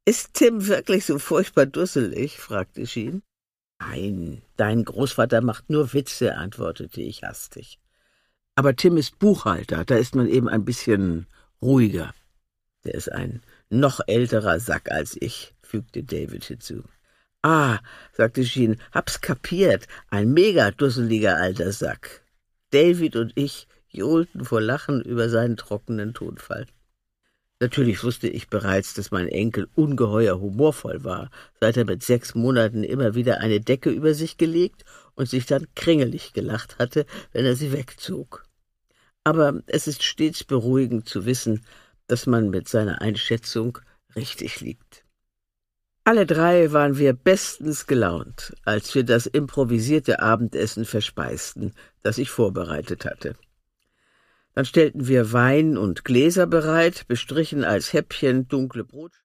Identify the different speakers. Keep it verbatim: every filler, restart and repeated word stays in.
Speaker 1: »Ist Tim wirklich so furchtbar dusselig?« fragte Jean. »Nein, dein Großvater macht nur Witze«, antwortete ich hastig. »Aber Tim ist Buchhalter, da ist man eben ein bisschen ruhiger.« »Der ist ein noch älterer Sack als ich«, fügte David hinzu. »Ah«, sagte Jean, »hab's kapiert, ein mega dusseliger alter Sack.« David und ich johlten vor Lachen über seinen trockenen Tonfall. Natürlich wusste ich bereits, dass mein Enkel ungeheuer humorvoll war, seit er mit sechs Monaten immer wieder eine Decke über sich gelegt und sich dann kringelig gelacht hatte, wenn er sie wegzog. Aber es ist stets beruhigend zu wissen, dass man mit seiner Einschätzung richtig liegt. Alle drei waren wir bestens gelaunt, als wir das improvisierte Abendessen verspeisten, das ich vorbereitet hatte. Dann stellten wir Wein und Gläser bereit, bestrichen als Häppchen dunkle Brot